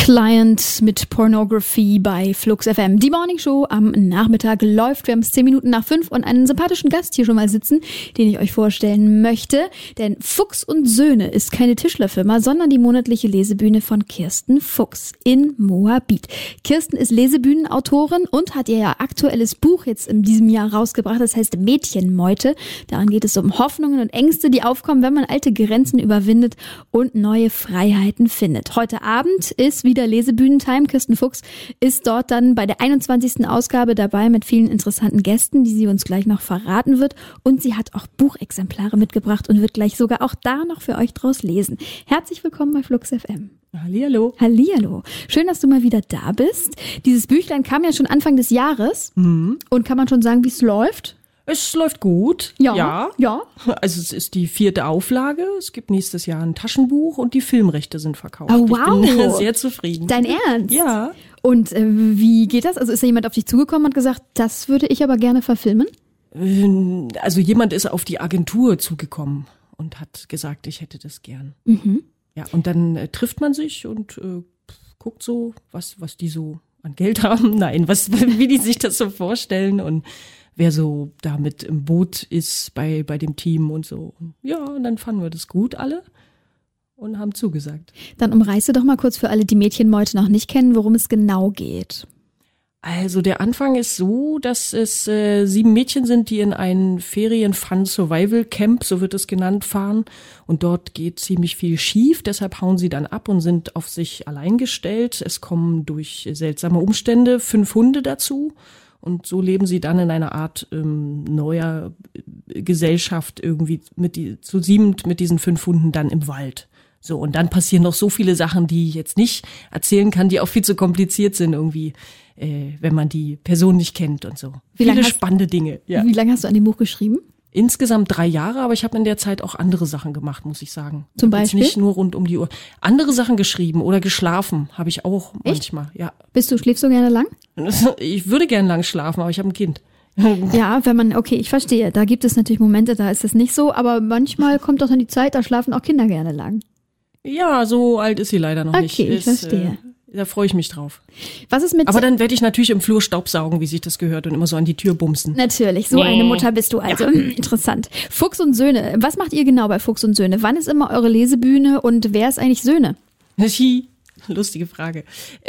Client mit Pornography bei Flux FM. Die Morning Show am Nachmittag läuft. Wir haben es 10 Minuten nach 5 und einen sympathischen Gast hier schon mal sitzen, den ich euch vorstellen möchte. Denn Fuchs und Söhne ist keine Tischlerfirma, sondern die monatliche Lesebühne von Kirsten Fuchs in Moabit. Kirsten ist Lesebühnenautorin und hat ihr ja aktuelles Buch jetzt in diesem Jahr rausgebracht. Das heißt Mädchenmeute. Daran geht es um Hoffnungen und Ängste, die aufkommen, wenn man alte Grenzen überwindet und neue Freiheiten findet. Heute Abend ist wieder Lesebühnentime. Kirsten Fuchs ist dort dann bei der 21. Ausgabe dabei mit vielen interessanten Gästen, die sie uns gleich noch verraten wird. Und sie hat auch Buchexemplare mitgebracht und wird gleich sogar auch da noch für euch draus lesen. Herzlich willkommen bei Flux FM. Hallihallo. Hallihallo. Schön, dass du mal wieder da bist. Dieses Büchlein kam ja schon Anfang des Jahres. Und kann man schon sagen, wie es läuft? Es läuft gut. Ja. Also es ist die 4. Auflage. Es gibt nächstes Jahr ein Taschenbuch und die Filmrechte sind verkauft. Oh, wow. Ich bin sehr zufrieden. Dein Ernst? Ja. Und wie geht das? Also ist da jemand auf dich zugekommen und hat gesagt, das würde ich aber gerne verfilmen? Also jemand ist auf die Agentur zugekommen und hat gesagt, ich hätte das gern. Ja, und dann trifft man sich und guckt so, was die so an Geld haben. Nein, wie die sich das so vorstellen und wer so damit im Boot ist bei dem Team und so. Ja, und dann fanden wir das gut alle und haben zugesagt. Dann umreiße doch mal kurz für alle, die Mädchenmeute noch nicht kennen, worum es genau geht. Also der Anfang ist so, dass es 7 Mädchen sind, die in ein Ferien-Fun-Survival-Camp, so wird es genannt, fahren. Und dort geht ziemlich viel schief, deshalb hauen sie dann ab und sind auf sich allein gestellt. Es kommen durch seltsame Umstände 5 Hunde dazu. Und so leben sie dann in einer Art neuer Gesellschaft irgendwie zu 7 mit diesen 5 Hunden dann im Wald. So, und dann passieren noch so viele Sachen, die ich jetzt nicht erzählen kann, die auch viel zu kompliziert sind irgendwie, wenn man die Person nicht kennt und so. Viele spannende Dinge. Ja. Wie lange hast du an dem Buch geschrieben? Insgesamt 3 Jahre, aber ich habe in der Zeit auch andere Sachen gemacht, muss ich sagen. Zum Beispiel? Jetzt nicht nur rund um die Uhr. Andere Sachen geschrieben oder geschlafen habe ich auch manchmal. Ja. Schläfst du gerne lang? Ich würde gern lang schlafen, aber ich habe ein Kind. Ja, okay, ich verstehe. Da gibt es natürlich Momente, da ist es nicht so, aber manchmal kommt doch dann die Zeit, da schlafen auch Kinder gerne lang. Ja, so alt ist sie leider noch nicht. Okay, ich verstehe. Da freue ich mich drauf. Was ist mit? Aber dann werde ich natürlich im Flur staubsaugen, wie sich das gehört, und immer so an die Tür bumsen. Natürlich, so eine Mutter bist du also. Ja. Interessant. Fuchs und Söhne. Was macht ihr genau bei Fuchs und Söhne? Wann ist immer eure Lesebühne und wer ist eigentlich Söhne? Lustige Frage.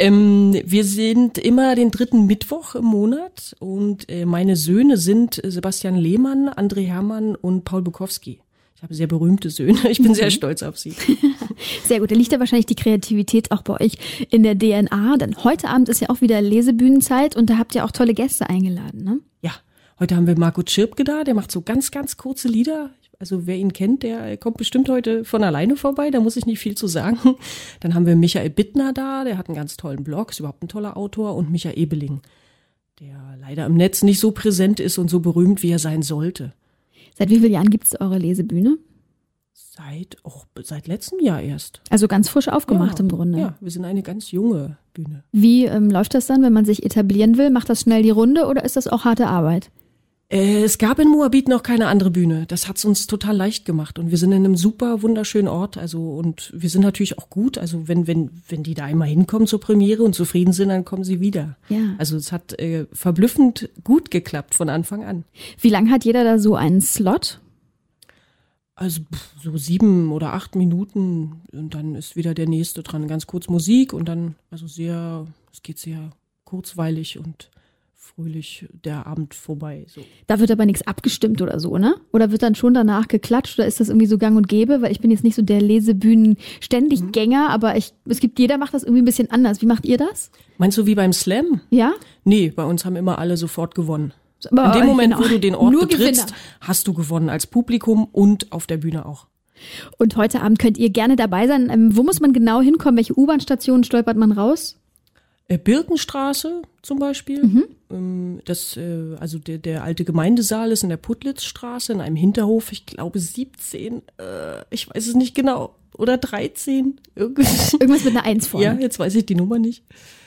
Wir sind immer den 3. Mittwoch im Monat und meine Söhne sind Sebastian Lehmann, André Hermann und Paul Bukowski. Ich habe sehr berühmte Söhne. Ich bin sehr stolz auf sie. Sehr gut. Da liegt ja wahrscheinlich die Kreativität auch bei euch in der DNA. Denn heute Abend ist ja auch wieder Lesebühnenzeit und da habt ihr auch tolle Gäste eingeladen, ne? Ja, heute haben wir Marco Tschirpke da. Der macht so ganz, ganz kurze Lieder. Also wer ihn kennt, der kommt bestimmt heute von alleine vorbei. Da muss ich nicht viel zu sagen. Dann haben wir Michael Bittner da. Der hat einen ganz tollen Blog, ist überhaupt ein toller Autor. Und Micha Ebeling, der leider im Netz nicht so präsent ist und so berühmt, wie er sein sollte. Seit wie vielen Jahren gibt es eure Lesebühne? Seit letztem Jahr erst. Also ganz frisch aufgemacht im Grunde. Ja, wir sind eine ganz junge Bühne. Wie läuft das dann, wenn man sich etablieren will? Macht das schnell die Runde oder ist das auch harte Arbeit? Es gab in Moabit noch keine andere Bühne. Das hat's uns total leicht gemacht. Und wir sind in einem super wunderschönen Ort. Und wir sind natürlich auch gut. Also wenn die da einmal hinkommen zur Premiere und zufrieden sind, dann kommen sie wieder. Ja. Also es hat verblüffend gut geklappt von Anfang an. Wie lange hat jeder da so einen Slot? Also so 7 oder 8 Minuten und dann ist wieder der nächste dran. Ganz kurz Musik und dann es geht sehr kurzweilig und fröhlich der Abend vorbei. So. Da wird aber nichts abgestimmt oder so, ne? Oder wird dann schon danach geklatscht oder ist das irgendwie so gang und gäbe? Weil ich bin jetzt nicht so der Lesebühnen-Ständiggänger, aber jeder macht das irgendwie ein bisschen anders. Wie macht ihr das? Meinst du wie beim Slam? Ja? Nee, bei uns haben immer alle sofort gewonnen. Aber in dem Moment, genau, wo du den Ort betrittst, Gewinner. hast du gewonnen als Publikum und auf der Bühne auch. Und heute Abend könnt ihr gerne dabei sein. Wo muss man genau hinkommen? Welche U-Bahn-Stationen stolpert man raus? Birkenstraße zum Beispiel. Also der alte Gemeindesaal ist in der Putlitzstraße, in einem Hinterhof, ich glaube 17, ich weiß es nicht genau, oder 13. Irgendwas mit einer 1 vorne. Ja, jetzt weiß ich die Nummer nicht.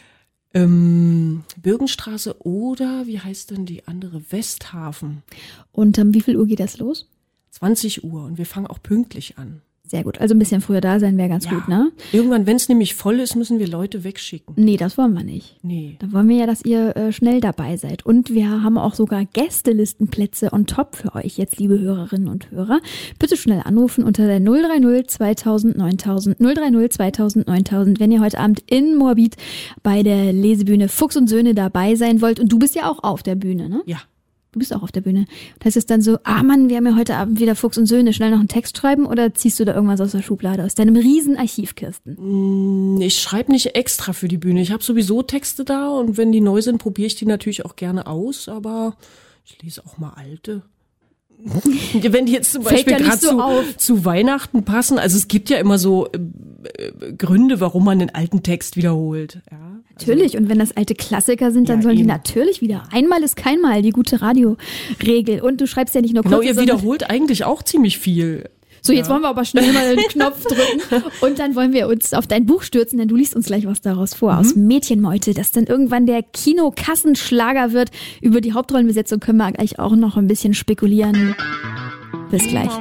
Birkenstraße oder, wie heißt denn die andere, Westhafen. Und wie viel Uhr geht das los? 20 Uhr und wir fangen auch pünktlich an. Sehr gut. Also ein bisschen früher da sein wäre ganz gut, ne? Irgendwann, wenn es nämlich voll ist, müssen wir Leute wegschicken. Nee, das wollen wir nicht. Nee. Da wollen wir ja, dass ihr schnell dabei seid. Und wir haben auch sogar Gästelistenplätze on top für euch jetzt, liebe Hörerinnen und Hörer. Bitte schnell anrufen unter der 030 2000 9000, 030 2000 9000, wenn ihr heute Abend in Moabit bei der Lesebühne Fuchs und Söhne dabei sein wollt. Und du bist ja auch auf der Bühne, ne? Ja. Du bist auch auf der Bühne. Das heißt es dann so, Mann, wir haben ja heute Abend wieder Fuchs und Söhne, schnell noch einen Text schreiben oder ziehst du da irgendwas aus der Schublade, aus deinem riesen Archiv, Kirsten? Ich schreibe nicht extra für die Bühne. Ich habe sowieso Texte da und wenn die neu sind, probiere ich die natürlich auch gerne aus, aber ich lese auch mal alte. Wenn die jetzt zum Beispiel gerade zu Weihnachten passen, also es gibt ja immer so Gründe, warum man den alten Text wiederholt. Ja, natürlich, und wenn das alte Klassiker sind, dann sollen die natürlich wieder. Einmal ist kein Mal, die gute Radioregel. Und du schreibst ja nicht nur kurz. Genau, ihr wiederholt eigentlich auch ziemlich viel. So, jetzt wollen wir aber schnell mal den Knopf drücken und dann wollen wir uns auf dein Buch stürzen, denn du liest uns gleich was daraus vor, aus Mädchenmeute, das dann irgendwann der Kinokassenschlager wird. Über die Hauptrollenbesetzung können wir gleich auch noch ein bisschen spekulieren. Bis gleich.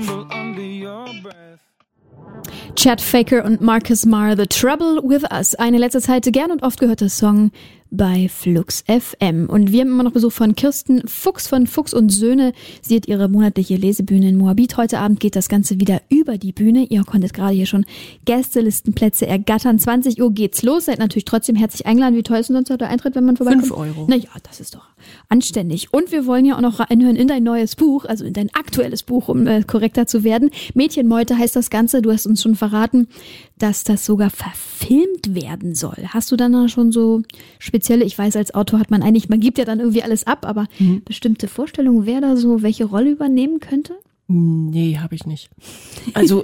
Chad Faker und Marcus Marr, The Trouble With Us. Eine letzter Zeit gern und oft gehörter Song bei Flux FM. Und wir haben immer noch Besuch von Kirsten Fuchs von Fuchs und Söhne. Sie hat ihre monatliche Lesebühne in Moabit. Heute Abend geht das Ganze wieder über die Bühne. Ihr konntet gerade hier schon Gästelistenplätze ergattern. 20 Uhr geht's los. Seid natürlich trotzdem herzlich eingeladen. Wie teuer ist denn sonst der Eintritt, wenn man vorbeikommt? 5 Euro. Naja, das ist doch anständig. Und wir wollen ja auch noch reinhören in dein neues Buch, also in dein aktuelles Buch, um korrekter zu werden. Mädchenmeute heißt das Ganze. Du hast uns schon verraten, dass das sogar verfilmt werden soll. Hast du dann da schon so spezielle, ich weiß, als Autor hat man eigentlich, man gibt ja dann irgendwie alles ab, aber bestimmte Vorstellungen, wer da so welche Rolle übernehmen könnte? Nee, habe ich nicht. Also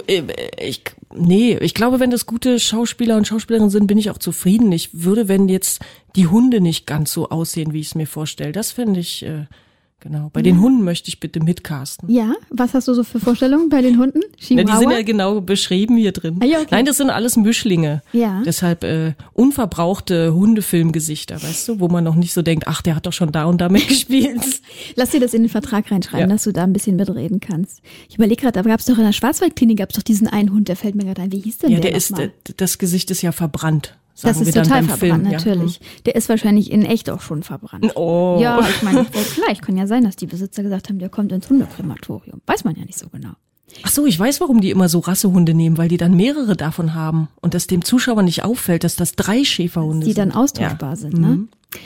ich glaube, wenn das gute Schauspieler und Schauspielerinnen sind, bin ich auch zufrieden. Ich würde, wenn jetzt die Hunde nicht ganz so aussehen, wie ich es mir vorstelle, das fände ich, genau. Bei den Hunden möchte ich bitte mitcasten. Ja, was hast du so für Vorstellungen bei den Hunden? Na, die sind ja genau beschrieben hier drin. Ja, okay. Nein, das sind alles Mischlinge. Ja. Deshalb unverbrauchte Hundefilmgesichter, weißt du, wo man noch nicht so denkt, ach, der hat doch schon da und da mitgespielt. Lass dir das in den Vertrag reinschreiben, dass du da ein bisschen mitreden kannst. Ich überlege gerade, da gab es doch in der Schwarzwaldklinik, gab es doch diesen einen Hund, der fällt mir gerade ein. Wie hieß denn der? Ja, das Gesicht ist ja verbrannt. Das ist wir dann total beim verbrannt, Film, natürlich. Ja. Der ist wahrscheinlich in echt auch schon verbrannt. Oh. Ja, ich meine, vielleicht kann ja sein, dass die Besitzer gesagt haben, der kommt ins Hundekrematorium. Weiß man ja nicht so genau. Ach so, ich weiß, warum die immer so Rassehunde nehmen, weil die dann mehrere davon haben und dass dem Zuschauer nicht auffällt, dass das 3 Schäferhunde sind. Die dann austauschbar sind, ne?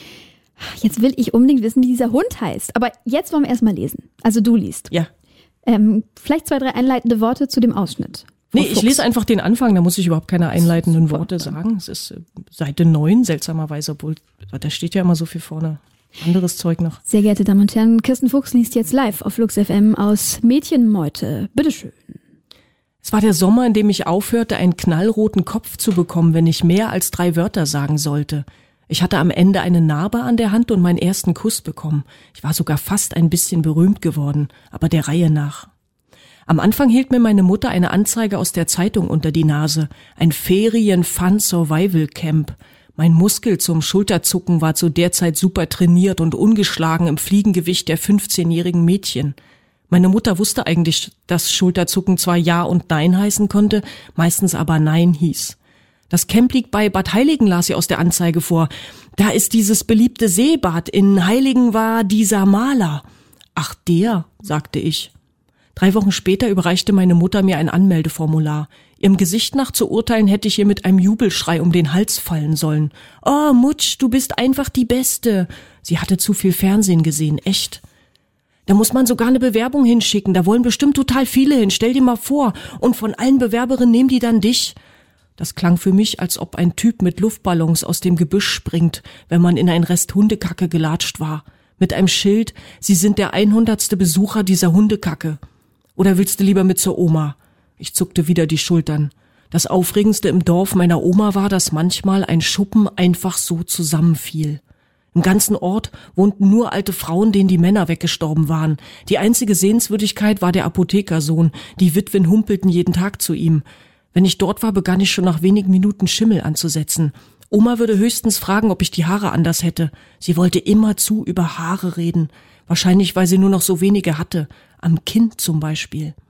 Jetzt will ich unbedingt wissen, wie dieser Hund heißt. Aber jetzt wollen wir erstmal lesen. Also du liest. Ja. Vielleicht 2, 3 einleitende Worte zu dem Ausschnitt. Nee, ich lese einfach den Anfang, da muss ich überhaupt keine einleitenden Worte sagen. Es ist Seite 9, seltsamerweise, obwohl da steht ja immer so viel vorne. Anderes Zeug noch. Sehr geehrte Damen und Herren, Kirsten Fuchs liest jetzt live auf Flux FM aus Mädchenmeute. Bitteschön. Es war der Sommer, in dem ich aufhörte, einen knallroten Kopf zu bekommen, wenn ich mehr als 3 Wörter sagen sollte. Ich hatte am Ende eine Narbe an der Hand und meinen ersten Kuss bekommen. Ich war sogar fast ein bisschen berühmt geworden, aber der Reihe nach. Am Anfang hielt mir meine Mutter eine Anzeige aus der Zeitung unter die Nase. Ein Ferien-Fun-Survival-Camp. Mein Muskel zum Schulterzucken war zu der Zeit super trainiert und ungeschlagen im Fliegengewicht der 15-jährigen Mädchen. Meine Mutter wusste eigentlich, dass Schulterzucken zwar Ja und Nein heißen konnte, meistens aber Nein hieß. Das Camp liegt bei Bad Heiligen, las sie aus der Anzeige vor. Da ist dieses beliebte Seebad. In Heiligen war dieser Maler. Ach, der, sagte ich. 3 Wochen später überreichte meine Mutter mir ein Anmeldeformular. Ihrem Gesicht nach zu urteilen, hätte ich ihr mit einem Jubelschrei um den Hals fallen sollen. Oh, Mutsch, du bist einfach die Beste. Sie hatte zu viel Fernsehen gesehen, echt. Da muss man sogar eine Bewerbung hinschicken. Da wollen bestimmt total viele hin. Stell dir mal vor. Und von allen Bewerberinnen nehmen die dann dich. Das klang für mich, als ob ein Typ mit Luftballons aus dem Gebüsch springt, wenn man in ein Rest Hundekacke gelatscht war. Mit einem Schild, Sie sind der 100. Besucher dieser Hundekacke. Oder willst du lieber mit zur Oma? Ich zuckte wieder die Schultern. Das Aufregendste im Dorf meiner Oma war, dass manchmal ein Schuppen einfach so zusammenfiel. Im ganzen Ort wohnten nur alte Frauen, denen die Männer weggestorben waren. Die einzige Sehenswürdigkeit war der Apothekersohn. Die Witwen humpelten jeden Tag zu ihm. Wenn ich dort war, begann ich schon nach wenigen Minuten Schimmel anzusetzen. Oma würde höchstens fragen, ob ich die Haare anders hätte. Sie wollte immerzu über Haare reden. Wahrscheinlich, weil sie nur noch so wenige hatte. Am Kinn zum Beispiel.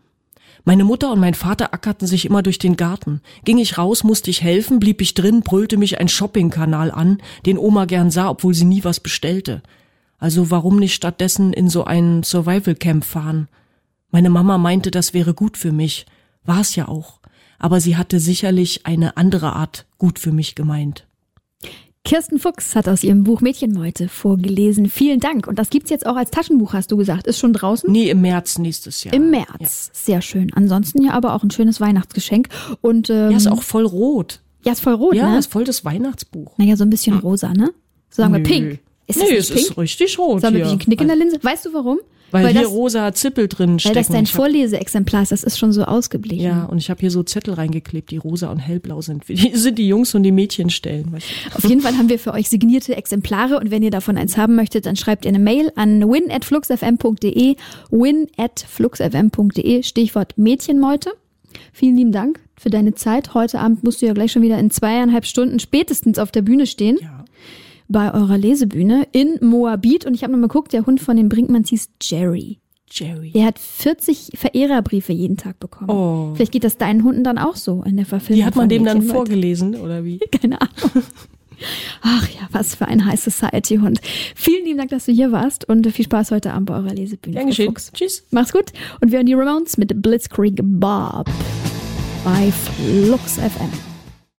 Meine Mutter und mein Vater ackerten sich immer durch den Garten. Ging ich raus, musste ich helfen, blieb ich drin, brüllte mich ein Shoppingkanal an, den Oma gern sah, obwohl sie nie was bestellte. Also warum nicht stattdessen in so ein Survival-Camp fahren? Meine Mama meinte, das wäre gut für mich. War es ja auch. Aber sie hatte sicherlich eine andere Art gut für mich gemeint. Kirsten Fuchs hat aus ihrem Buch Mädchenmeute vorgelesen. Vielen Dank. Und das gibt's jetzt auch als Taschenbuch, hast du gesagt. Ist schon draußen? Nee, im März nächstes Jahr. Im März. Ja. Sehr schön. Ansonsten ja aber auch ein schönes Weihnachtsgeschenk. Und, ja, ist auch voll rot. Ja, ist voll rot, ja, ne? Ja, ist voll das Weihnachtsbuch. Naja, so ein bisschen rosa, ne? So sagen wir pink. Ist das nicht pink? Es ist richtig rot. So haben wir ein bisschen Knick in der Linse. Weißt du warum? Weil hier rosa Zippel drin stecken. Weil das dein Vorleseexemplar ist, das ist schon so ausgeblichen. Ja, und ich habe hier so Zettel reingeklebt, die rosa und hellblau sind. Die sind die Jungs- und die Mädchenstellen. Weißt du? Auf jeden Fall haben wir für euch signierte Exemplare und wenn ihr davon eins haben möchtet, dann schreibt ihr eine Mail an win@fluxfm.de, win@fluxfm.de, Stichwort Mädchenmeute. Vielen lieben Dank für deine Zeit. Heute Abend musst du ja gleich schon wieder in 2,5 Stunden spätestens auf der Bühne stehen. Ja. Bei eurer Lesebühne in Moabit. Und ich habe noch mal geguckt, der Hund von den Brinkmanns hieß Jerry. Der hat 40 Verehrerbriefe jeden Tag bekommen. Oh. Vielleicht geht das deinen Hunden dann auch so in der Verfilmung. Die hat man dem dann vorgelesen, oder wie? Keine Ahnung. Ach ja, was für ein High Society Hund. Vielen lieben Dank, dass du hier warst und viel Spaß heute Abend bei eurer Lesebühne. Gern geschehen. Tschüss. Mach's gut. Und wir hören die Ramones mit Blitzkrieg Bob bei Flux FM.